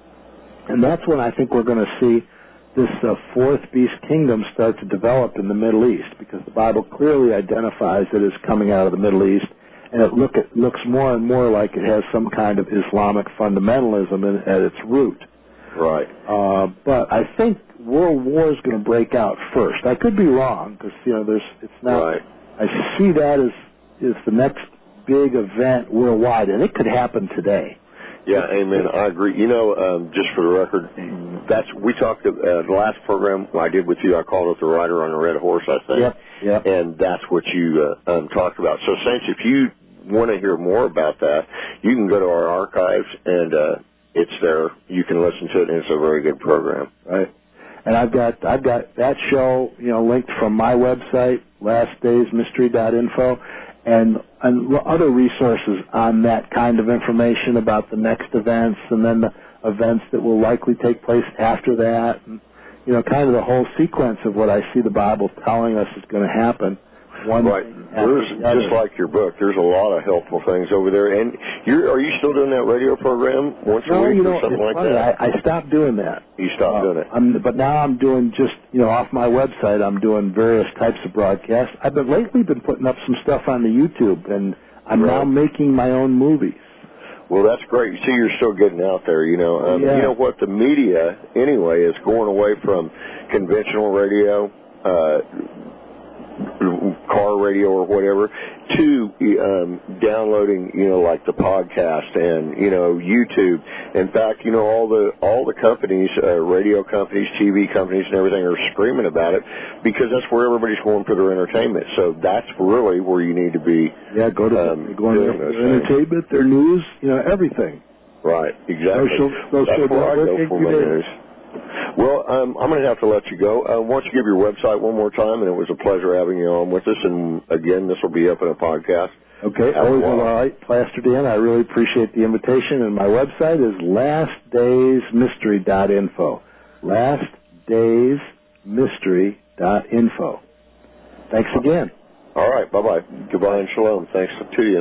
And that's when I think we're going to see this uh, fourth beast kingdom start to develop in the Middle East, because the Bible clearly identifies it as coming out of the Middle East, and it look it looks more and more like it has some kind of Islamic fundamentalism in, at its root. Right. Uh, but I think world war is going to break out first. I could be wrong, because you know there's it's not. Right. I see that as is the next big event worldwide, and it could happen today. Yeah, amen. I agree. You know, um, just for the record, that's we talked uh, the last program I did with you. I called it the Rider on the Red Horse, I think. Yep. Yep. And that's what you uh, um, talked about. So, Saints, if you want to hear more about that, you can go to our archives, and uh, it's there. You can listen to it, and it's a very good program. Right. And I've got I've got that show, you know, linked from my website, last days mystery dot info. And, and other resources on that kind of information about the next events and then the events that will likely take place after that. And, you know, kind of the whole sequence of what I see the Bible telling us is going to happen. One right. There's, the just like your book, there's a lot of helpful things over there. And you're, are you still doing that radio program once no, a week you know, or something like funny. that? I, I stopped doing that. You stopped uh, doing it. I'm, but now I'm doing just, you know, off my website, I'm doing various types of broadcasts. I've been lately been putting up some stuff on the YouTube, and I'm right. now making my own movies. Well, that's great. You see, you're still getting out there, you know. Um, yeah. You know what? The media, anyway, is going away from conventional radio, uh, car radio or whatever, to um, downloading, you know, like the podcast and, you know, YouTube. In fact, you know, all the all the companies, uh, radio companies, T V companies and everything are screaming about it, because that's where everybody's going for their entertainment. So that's really where you need to be. Yeah, go to um, go to their entertainment, their news, you know, everything. Right, exactly. Social, social that's where I go for my news. Well, um, I'm going to have to let you go. Uh, why don't you give your website one more time? And it was a pleasure having you on with us. And, again, this will be up in a podcast. Okay. Always all right, Plastered in. I really appreciate the invitation. And my website is last days mystery dot info. last days mystery dot info. Thanks again. All right. Bye-bye. Goodbye and shalom. Thanks to you.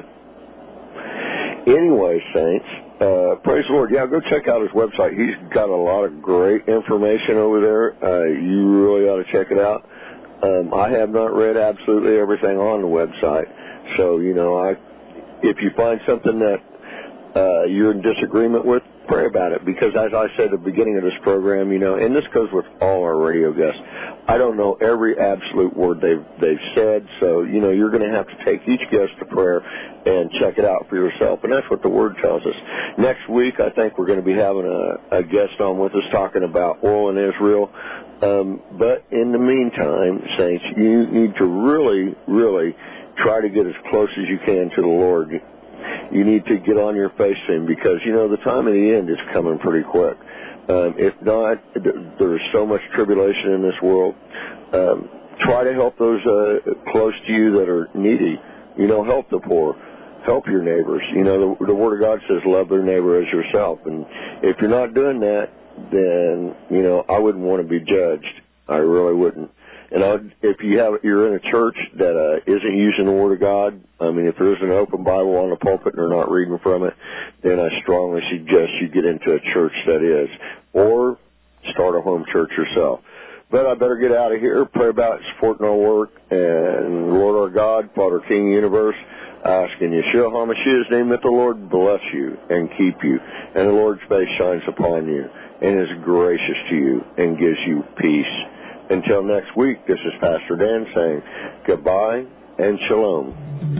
Anyway, Saints, uh, praise the Lord. Yeah, go check out his website. He's got a lot of great information over there. Uh, you really ought to check it out. Um, I have not read absolutely everything on the website. So, you know, I, if you find something that uh, you're in disagreement with, pray about it. Because as I said at the beginning of this program, you know, and this goes with all our radio guests, I don't know every absolute word they've, they've said. So, you know, you're going to have to take each guest to prayer and check it out for yourself. And that's what the Word tells us. Next week, I think we're going to be having a, a guest on with us talking about oil in Israel. Um, but in the meantime, Saints, you need to really, really try to get as close as you can to the Lord. you need to get on your face soon because, you know, the time of the end is coming pretty quick. Um, if not, there's so much tribulation in this world. Um, try to help those uh, close to you that are needy. You know, help the poor. Help your neighbors. You know, the, the Word of God says love their neighbor as yourself. And if you're not doing that, then, you know, I wouldn't want to be judged. I really wouldn't. And I, if you have, you're in a church that uh, isn't using the Word of God, I mean, if there's an open Bible on the pulpit and they're not reading from it, then I strongly suggest you get into a church that is, or start a home church yourself. But I better get out of here, pray about supporting our work, and Lord our God, Father King Universe, I ask in Yeshua HaMashiach's name that the Lord bless you and keep you, and the Lord's face shines upon you, and is gracious to you, and gives you peace. Until next week, this is Pastor Dan saying goodbye and shalom.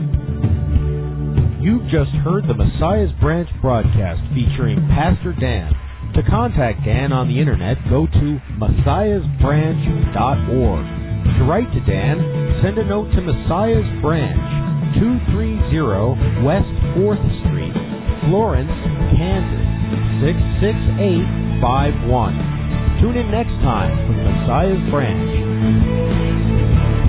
You've just heard the Messiah's Branch broadcast featuring Pastor Dan. To contact Dan on the internet, go to messiahs branch dot org. To write to Dan, send a note to Messiah's Branch, two thirty West fourth Street, Florence, Kansas, six six eight five one. Tune in next time for Messiah's Branch.